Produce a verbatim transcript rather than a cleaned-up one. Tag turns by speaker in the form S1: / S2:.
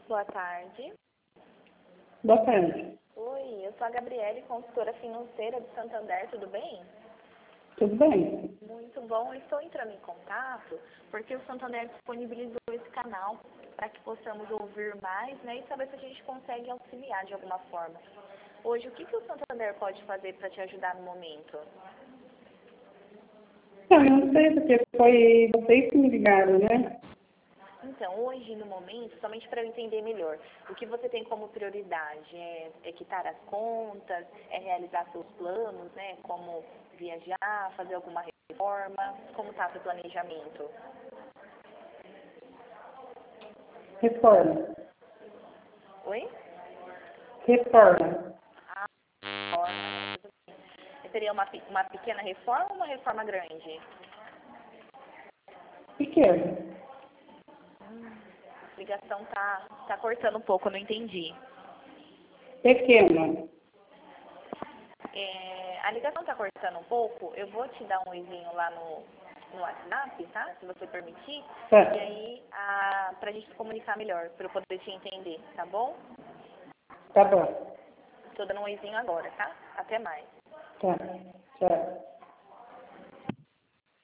S1: Boa tarde.
S2: Boa tarde.
S1: Oi, eu sou a Gabriele, consultora financeira do Santander, tudo bem?
S2: Tudo bem?
S1: Muito bom, eu estou entrando em contato porque o Santander disponibilizou esse canal para que possamos ouvir mais, né, e saber se a gente consegue auxiliar de alguma forma. Hoje, o que, que o Santander pode fazer para te ajudar no momento?
S2: Eu não sei, porque foi vocês que me ligaram, né?
S1: Então, hoje, no momento, somente para eu entender melhor, o que você tem como prioridade é, é quitar as contas, é realizar seus planos, né, como viajar, fazer alguma reforma, como está seu planejamento?
S2: Reforma.
S1: Oi?
S2: Reforma.
S1: Ah, reforma. Seria uma, pe- uma pequena reforma ou uma reforma grande?
S2: Pequeno.
S1: A ligação tá, tá cortando um pouco, eu não entendi.
S2: Pequeno.
S1: É, a ligação tá cortando um pouco, eu vou te dar um oizinho lá no, no WhatsApp, tá? Se você permitir.
S2: Tá.
S1: E aí, a, pra gente se comunicar melhor, pra eu poder te entender, tá bom?
S2: Tá bom.
S1: Tô dando um oizinho agora, tá? Até mais.
S2: Tá. Tchau.